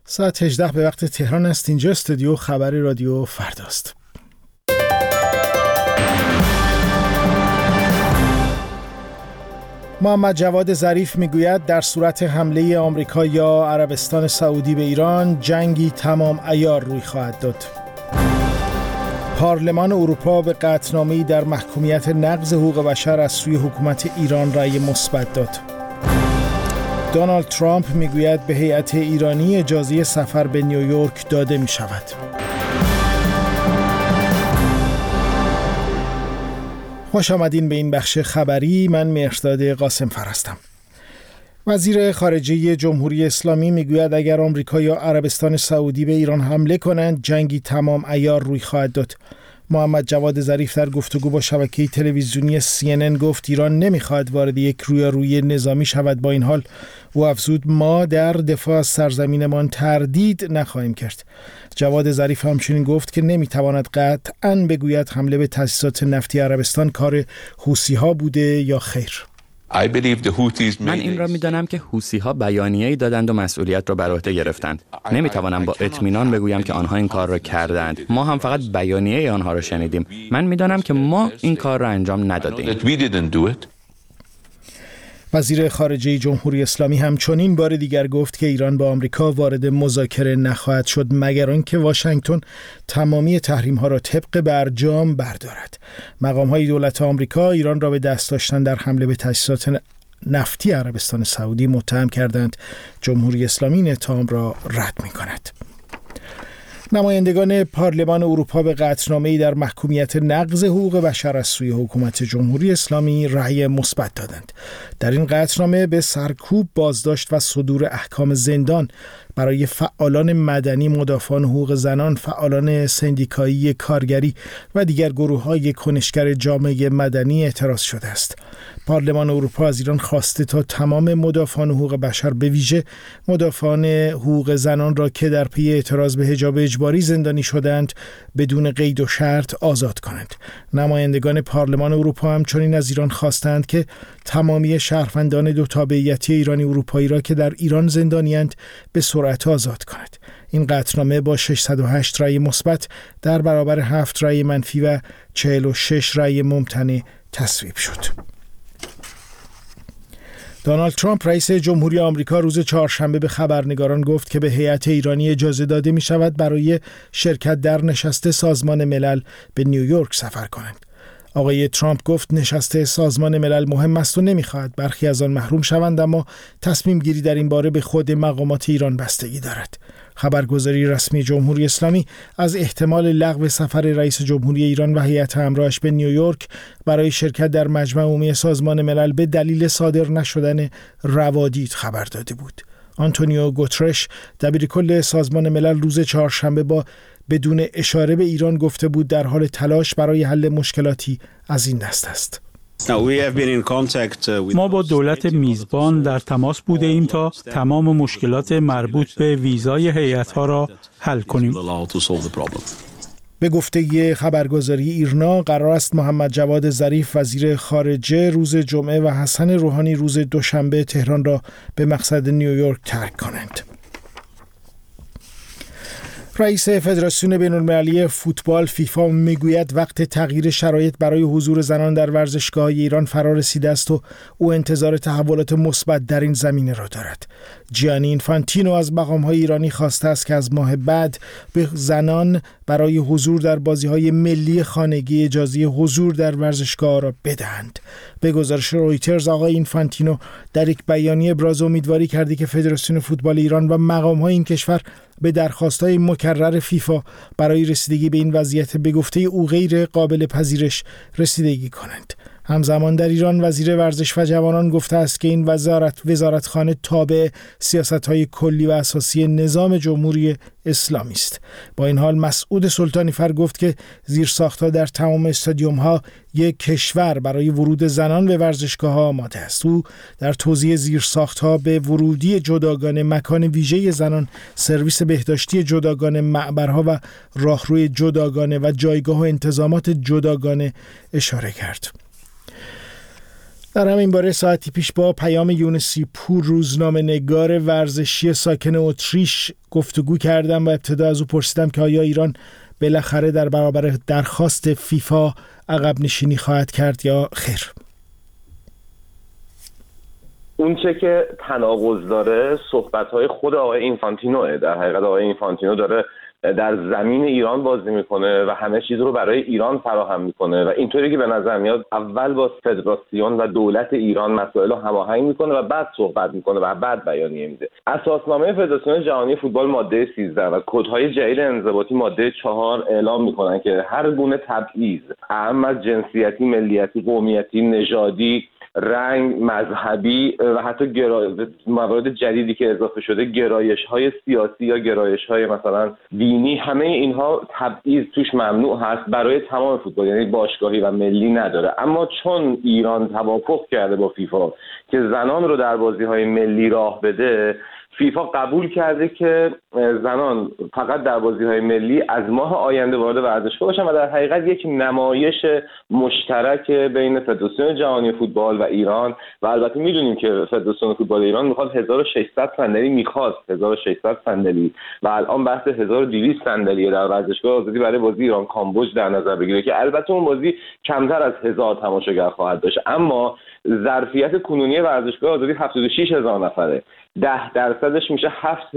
ساعت 18 به وقت تهران است. اینجا استودیو خبر رادیو فرداست. محمد جواد ظریف میگوید در صورت حمله آمریکا یا عربستان سعودی به ایران جنگی تمام عیار روی خواهد داد. پارلمان اروپا به قطعنامه‌ای در محکومیت نقض حقوق بشر از سوی حکومت ایران رأی مثبت داد. دونالد ترامپ میگوید به هیئت ایرانی اجازه سفر به نیویورک داده می شود. خوش آمدین به این بخش خبری. من مهرداد قاسم هستم. وزیر خارجه جمهوری اسلامی میگوید اگر آمریکا یا عربستان سعودی به ایران حمله کنند جنگی تمام عیار روی خواهد داد. محمد جواد ظریف در گفتگو با شبکه تلویزیونی CNN گفت ایران نمیخواهد وارد یک رویارویی نظامی شود. با این حال او افزود ما در دفاع از سرزمینمان تردید نخواهیم کرد. جواد ظریف همچنین گفت که نمیتواند قطعاً بگوید حمله به تأسیسات نفتی عربستان کار حوثی‌ها بوده یا خیر. من این را می‌دانم که حوثی‌ها بیانیه‌ای دادند و مسئولیت را بر عهده گرفتند. نمی‌توانم با اطمینان بگویم که آنها این کار را کردند. ما هم فقط بیانیه آنها را شنیدیم. من می‌دانم که ما این کار را انجام ندادیم. وزیر خارجه جمهوری اسلامی همچنین بار دیگر گفت که ایران با آمریکا وارد مذاکره نخواهد شد مگر آنکه واشنگتن تمامی تحریم‌ها را طبق برجام بردارد. مقام‌های دولت آمریکا ایران را به دست داشتن در حمله به تأسیسات نفتی عربستان سعودی متهم کردند. جمهوری اسلامی این اتهام را رد می‌کند. نمایندگان پارلمان اروپا به قطعنامه‌ای در محکومیت نقض حقوق بشر از سوی حکومت جمهوری اسلامی رأی مثبت دادند. در این قطعنامه به سرکوب، بازداشت و صدور احکام زندان برای فعالان مدنی، مدافعان حقوق زنان، فعالان سندیکایی کارگری و دیگر گروه‌های کنشگر جامعه مدنی اعتراض شده است. پارلمان اروپا از ایران خواسته تا تمام مدافعان حقوق بشر به ویژه مدافعان حقوق زنان را که در پی اعتراض به حجاب اجباری زندانی شدند بدون قید و شرط آزاد کنند. نمایندگان پارلمان اروپا همچنین از ایران خواستند که تمامی شهروندان دو تابعیتی ایرانی اروپایی را که در ایران زندانی‌اند به سرعت آزاد کند. این قطعنامه با 608 رأی مثبت در برابر 7 رأی منفی و 46 رأی ممتنع تصویب شد. دونالد ترامپ رئیس جمهوری آمریکا روز چهارشنبه به خبرنگاران گفت که به هیئت ایرانی اجازه داده می شود برای شرکت در نشست سازمان ملل به نیویورک سفر کنند. آقای ترامپ گفت نشست سازمان ملل مهم است و نمی‌خواهد برخی از آن محروم شوند، اما تصمیم گیری در این باره به خود مقامات ایران بستگی دارد. خبرگزاری رسمی جمهوری اسلامی از احتمال لغو سفر رئیس جمهوری ایران و هیئت همراهش به نیویورک برای شرکت در مجمع عمومی سازمان ملل به دلیل صادر نشدن روادید خبر داده بود. آنتونیو گوترش دبیرکل سازمان ملل روز چهارشنبه بدون اشاره به ایران گفته بود در حال تلاش برای حل مشکلاتی از این دست است. ما با دولت میزبان در تماس بوده ایم تا تمام مشکلات مربوط به ویزای هیئت‌ها را حل کنیم. به گفته خبرگزاری ایرنا قرار است محمد جواد ظریف وزیر خارجه روز جمعه و حسن روحانی روز دوشنبه تهران را به مقصد نیویورک ترک کنند. رئیس فدراسیون بین‌المللی فوتبال فیفا میگوید وقت تغییر شرایط برای حضور زنان در ورزشگاه‌های ایران فرا رسیده است و او انتظار تحولات مثبت در این زمینه را دارد. جیانی اینفانتینو از مقام‌های ایرانی خواسته است که از ماه بعد به زنان برای حضور در بازی‌های ملی خانگی اجازه حضور در ورزشگاه را بدهند. به گزارش رویترز آقای اینفانتینو در یک بیانیه ابراز امیدواری کرده که فدراسیون فوتبال ایران و مقام‌های این کشور به درخواست‌های مکرر فیفا برای رسیدگی به این وضعیت به گفته او غیر قابل پذیرش رسیدگی کنند. همزمان در ایران وزیر ورزش و جوانان گفته است که این وزارتخانه تابع سیاست‌های کلی و اساسی نظام جمهوری اسلامی است. با این حال مسعود سلطانی فر گفت که زیرساخت‌ها در تمام استادیوم‌ها یک کشور برای ورود زنان به ورزشگاه‌ها آماده است. او در توضیح زیرساخت‌ها به ورودی جداگانه، مکان ویژه زنان، سرویس بهداشتی جداگانه، معبرها و راهروی جداگانه و جایگاه و انتظامات جداگانه اشاره کرد. در همین باره ساعتی پیش با پیام یونسی پور، روزنامه‌نگار ورزشی ساکن اتریش، گفتگو کردم و ابتدا از او پرسیدم که آیا ایران بالاخره در برابر درخواست فیفا عقب نشینی خواهد کرد یا خیر. اون چه که تناقض داره صحبت‌های خود آقای اینفانتینوه. در حقیقت آقای اینفانتینو داره در زمین ایران بازی میکنه و همه چیز رو برای ایران فراهم میکنه و اینطوری که به نظر میاد اول با فدراسیون و دولت ایران مسائل رو هماهنگ میکنه و بعد صحبت میکنه و بعد بیانیه میده. اساسنامه فدراسیون جهانی فوتبال ماده 13 و کدهای جدید انضباطی ماده 4 اعلام میکنن که هر گونه تبعیض، اعم از جنسیتی، ملیتی، قومیتی، نژادی، رنگ، مذهبی و حتی موارد جدیدی که اضافه شده، گرایش‌های سیاسی یا گرایش‌های مثلا دینی، همه اینها تبعیض توش ممنوع هست برای تمام فوتبال، یعنی باشگاهی و ملی نداره. اما چون ایران توافق کرده با فیفا که زنان رو در بازی‌های ملی راه بده، فیفا قبول کرده که زنان فقط در بازی‌های ملی از ماه آینده وارد ورزشگاه باشن و در حقیقت یک نمایش مشترک بین فدراسیون جهانی فوتبال و ایران. و البته میدونیم که فدراسیون فوتبال ایران میخواد 1600 صندلی، 1600 صندلی و الان بحث 1200 صندلی در ورزشگاه آزادی برای بازی ایران کامبوج در نظر بگیره که البته اون بازی کمتر از 1000 تماشاگر خواهد داشت. اما ظرفیت کنونی ورزشگاه آزادی 76000 نفره، 10% میشه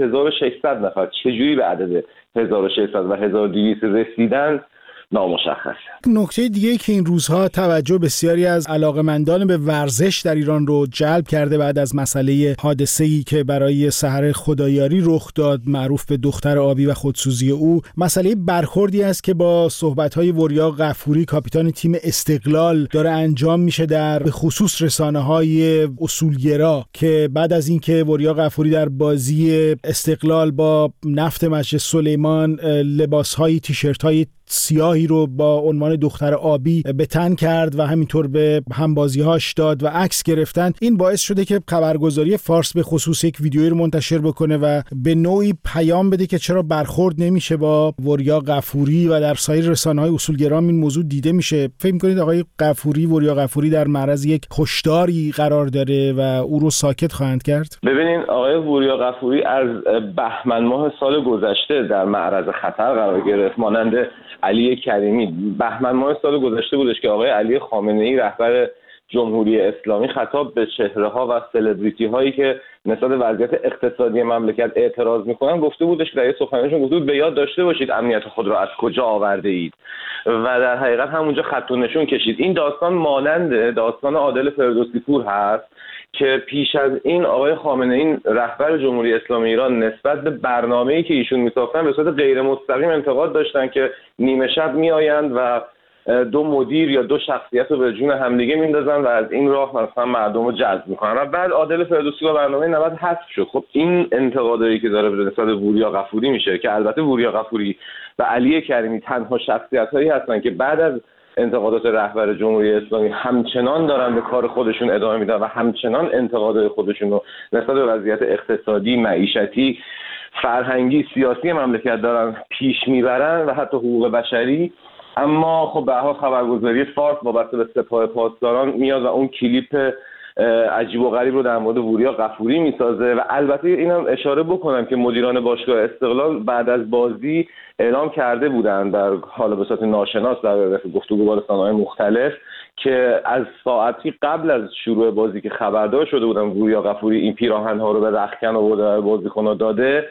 7600 نفر. چجوری به عدد 1600 و 1200 رسیدن نامشخص. نکته دیگه که این روزها توجه بسیاری از علاقه‌مندان به ورزش در ایران رو جلب کرده بعد از مسئله حادثه‌ای که برای سحر خدایاری رخ داد، معروف به دختر آبی و خودسوزی او، مسئله برخوردی است که با صحبت‌های وریا غفوری کاپیتان تیم استقلال داره انجام میشه در به خصوص رسانه‌های اصولگرا، که بعد از اینکه وریا غفوری در بازی استقلال با نفت مسجد سلیمان لباس‌های تیشرت‌های سیاهی رو با عنوان دختر آبی به تن کرد و همینطور به همبازی‌هاش داد و عکس گرفتن، این باعث شده که خبرگزاری فارس به خصوص یک ویدیویی رو منتشر بکنه و به نوعی پیام بده که چرا برخورد نمیشه با وریا غفوری و در سایر رسانه‌های اصولگرام این موضوع دیده میشه. فکر می‌کنید آقای غفوری، وریا غفوری در معرض یک هشداری قرار داره و او رو ساکت خواهند کرد؟ ببینین آقای وریا غفوری از بهمن ماه سال گذشته در معرض خطر قرار گرفت، مانند علی کریمی. بهمن ماه سال گذشته بودش که آقای علی خامنه‌ای رهبر جمهوری اسلامی خطاب به چهره‌ها و سلبریتی هایی که نسبت وضعیت اقتصادی مملکت اعتراض میکنن گفته بودش که در یه سخنرانیشون گفته بود به یاد داشته باشید امنیت خود را از کجا آورده اید و در حقیقت همونجا خط و نشون کشید. این داستان مانند داستان عادل فردوسی پور هست که پیش از این آقای خامنه‌ای رهبر جمهوری اسلامی ایران نسبت به برنامه‌ای که ایشون می‌ساختن به صورت غیر مستقیم انتقاد داشتن که نیمه شب میآیند و دو مدیر یا دو شخصیت رو به جون همدیگه میندازن و از این راه مثلا مردم رو جذب میکنن و بعد عادل فردوسی با برنامه 90 حذف شد. خب این انتقادایی که داره به نسبت وریا غفوری میشه که البته وریا غفوری و علی کریمی تنها شخصیت‌هایی هستن که بعد از انتقادات رهبر جمهوری اسلامی همچنان دارن به کار خودشون ادامه میدن و همچنان انتقادات خودشون رو نسبت به وضعیت اقتصادی، معیشتی، فرهنگی، سیاسی مملکت دارن پیش میبرن و حتی حقوق بشری. اما خب به هر حال خبرگزاری فارس وابسته به سپاه پاسداران میاد و اون کلیپ عجیب و غریب رو در مورد وریا غفوری میسازه و البته اینم اشاره بکنم که مدیران باشگاه استقلال بعد از بازی اعلام کرده بودند در حالا به صورت ناشناس در گفتگو با رسانه‌های مختلف که از ساعتی قبل از شروع بازی که خبردار شده بودن وریا غفوری این پیراهن‌ها رو به رختکن آورده بازیکن‌ها داده،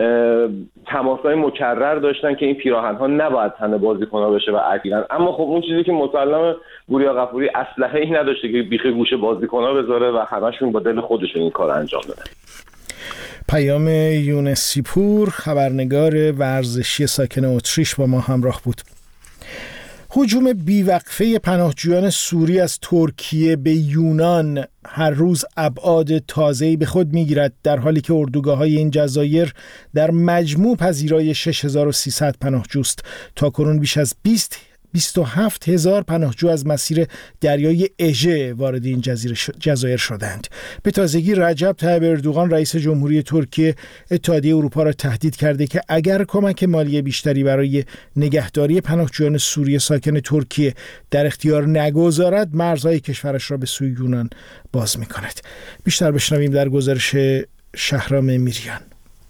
تماس‌های مکرر داشتن که این پیراهن‌ها نباید تن بازیکن‌ها بشه و اکیدن. اما خب اون چیزی که مسلمه وریا غفوری اسلحه‌ای نداشته که بیخ گوش بازیکن‌ها بذاره و همشون با دل خودشون این کار انجام دادن. پیام یونسی پور، خبرنگار ورزشی ساکن اتریش، با ما همراه بود. هجوم بیوقفه پناهجویان سوری از ترکیه به یونان هر روز ابعاد تازه‌ای به خود می‌گیرد، در حالی که اردوگاه‌های این جزایر در مجموع پذیرای 6300 پناهجوست. تاکنون بیش از 27,000 پناهجو از مسیر دریای اژه وارد این جزایر شدند. به تازگی رجب طیب اردوغان رئیس جمهوری ترکیه اتحادیه اروپا را تهدید کرده که اگر کمک مالی بیشتری برای نگهداری پناهجویان سوریه ساکن ترکیه در اختیار نگذارد، مرزهای کشورش را به سوی یونان باز می‌کند. بیشتر بشنویم در گزارش شهرام میریان.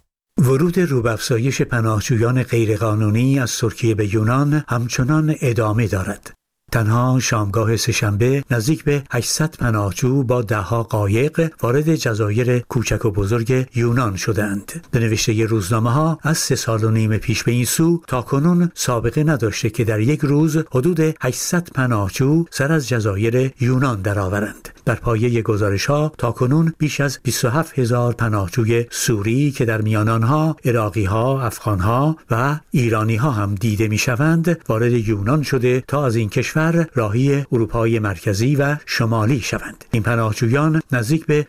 ورود روبافزایش پناهجویان غیرقانونی از ترکیه به یونان همچنان ادامه دارد. تنها شامگاه سه‌شنبه نزدیک به 800 پناهجو با ده‌ها قایق وارد جزایر کوچک و بزرگ یونان شدند. به نوشته روزنامه‌ها از 3 سال و نیم پیش به این سو تاکنون سابقه نداشته که در یک روز حدود 800 پناهجو سر از جزایر یونان درآورند. بر پایه گزارش‌ها تاکنون بیش از 27,000 پناهجوی سوری که در میان آنها عراقی‌ها، افغان‌ها و ایرانی‌ها هم دیده می‌شوند وارد یونان شده تا از این کشور راهی اروپای مرکزی و شمالی شوند. این پناهجویان نزدیک به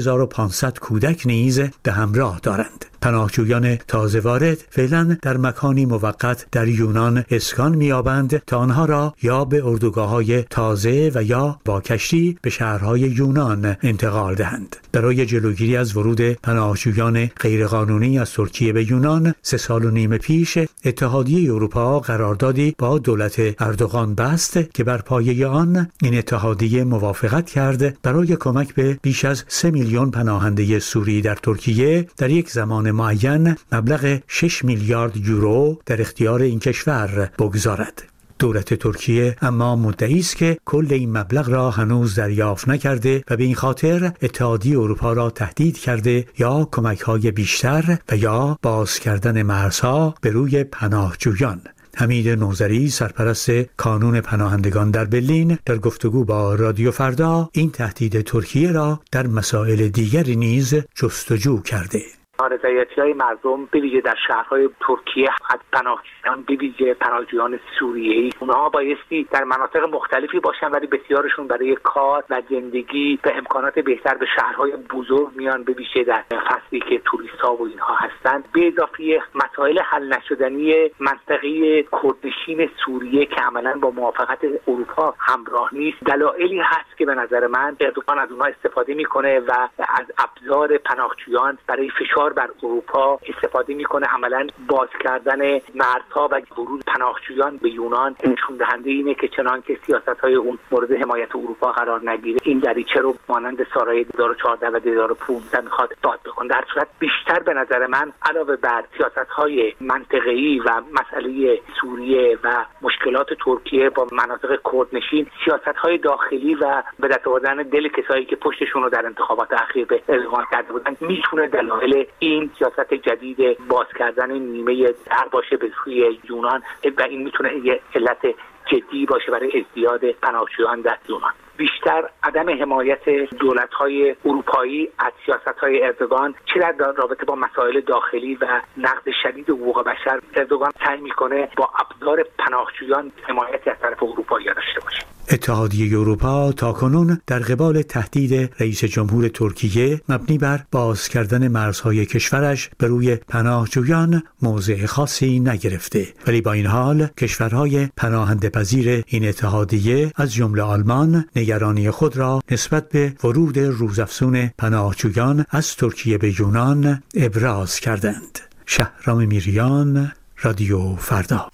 4500 کودک نیز به همراه دارند. پناهجویان تازه وارد فعلا در مکانی موقت در یونان اسکان می‌یابند تا آنها را یا به اردوگاه‌های تازه و یا با کشتی به شهرهای یونان انتقال دهند. برای جلوگیری از ورود پناهجویان غیرقانونی از ترکیه به یونان 3 سال و نیم پیش اتحادیه اروپا قراردادی با دولت اردوغان بست که بر پایه آن این اتحادیه موافقت کرد برای کمک به بیش از 3 میلیون پناهنده سوری در ترکیه در یک زمان معین مبلغ 6 میلیارد یورو در اختیار این کشور بگذارد. دولت ترکیه اما مدعی است که کل این مبلغ را هنوز دریافت نکرده و به این خاطر اتحادیه اروپا را تهدید کرده یا کمک‌های بیشتر و یا باز کردن مرزها به روی پناهجویان. حمید نوذری سرپرست کانون پناهندگان در برلین در گفتگو با رادیو فردا این تهدید ترکیه را در مسائل دیگری نیز جستجو کرده. نارضایتی‌های مردم به ویژه در شهرهای ترکیه از پناهجویان به ویژه پناهجویان سوریه‌ای اونها بایستی در مناطق مختلفی باشن ولی بسیارشون برای کار و زندگی به امکانات بهتر به شهرهای بزرگ میان، به ویژه در فصلی که توریست‌ها و اینها هستند. به اضافه مسائل حل نشدنی منطقه کردنشین سوریه که عملاً با موافقت اروپا همراه نیست، دلایلی هست که به نظر من اردوغان از اونها استفاده میکنه و از ابزار پناهجویان برای فشار بر اروپا استفاده میکنه. عملاً باز کردن مرزها و ورود پناهجویان به یونان نشون دهنده اینه که چنان که سیاست‌های اون مورد حمایت اروپا قرار نگیره، این دریچه رو مانند سارای 2014 و 2015 میخواد باز بکنه. در صورت بیشتر به نظر من علاوه بر سیاست‌های منطقه‌ای و مسئله سوریه و مشکلات ترکیه با مناطق کردنشین، سیاست‌های داخلی و به دست آوردن دل کسایی که پشتشون رو در انتخابات اخیر به اذعان کرده بودن میتونه دلایل این سیاست جدید باز کردن نیمه در باشه به سوی یونان و این میتونه یه علت جدی باشه برای ازدیاد پناهجویان در یونان. بیشتر عدم حمایت دولت‌های اروپایی از سیاست‌های اردوغان چه در رابطه با مسائل داخلی و نقض شدید حقوق بشر، اردوغان سعی می‌کنه با ابزار پناهجویان حمایت از طرف اروپایی‌ها داشته باشه. اتحادیه اروپا تاکنون در قبال تهدید رئیس جمهور ترکیه مبنی بر باز کردن مرزهای کشورش به روی پناهجویان موضع خاصی نگرفته، ولی با این حال کشورهای پناهنده پذیر این اتحادیه از جمله آلمان نگرانی خود را نسبت به ورود روزافزون پناهجویان از ترکیه به یونان ابراز کردند. شهرام میریان، رادیو فردا.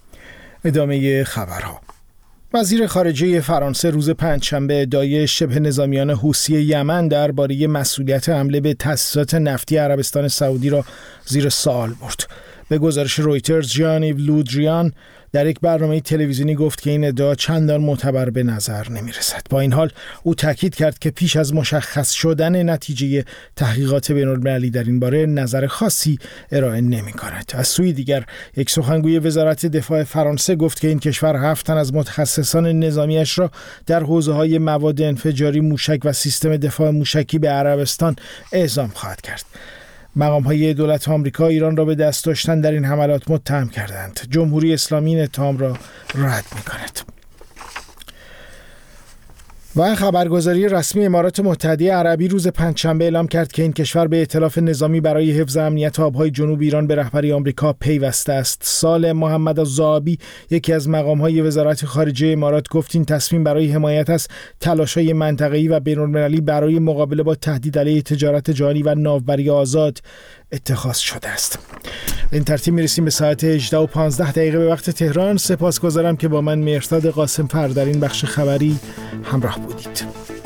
ادامه خبرها. وزیر خارجه فرانسه روز پنجشنبه ادعای شبه نظامیان حوثی یمن درباره مسئولیت حمله به تأسیسات نفتی عربستان سعودی را زیر سوال برد. به گزارش رویترز، ژان-ایو لودریان در یک برنامه تلویزیونی گفت که این ادعا چندان معتبر به نظر نمی رسد. با این حال او تاکید کرد که پیش از مشخص شدن نتیجه تحقیقات بین‌المللی در این باره نظر خاصی ارائه نمی کند. از سوی دیگر یک سخنگوی وزارت دفاع فرانسه گفت که این کشور 7 تن از متخصصان نظامیش را در حوزه‌های مواد انفجاری، موشک و سیستم دفاع موشکی به عربستان اعزام خواهد کرد. مقام‌های دولت آمریکا ایران را به دست داشتن در این حملات متهم کردند. جمهوری اسلامی این اتهام را رد می‌کند. و خبرگزاری رسمی امارات متحده عربی روز پنجشنبه اعلام کرد که این کشور به ائتلاف نظامی برای حفظ امنیت آبهای جنوب ایران به رهبری آمریکا پیوسته است. صالح محمد الزغابی، یکی از مقام‌های وزارت خارجه امارات، گفت این تصمیم برای حمایت از تلاش‌های منطقه‌ای و بین‌المللی برای مقابله با تهدید علیه تجارت جهانی و ناوبری آزاد اتخاذ شده است. این ترتیب میرسیم به ساعت 18:15 به وقت تهران. سپاسگزارم که با من مهرداد قاسم فر در این بخش خبری همراه بودید.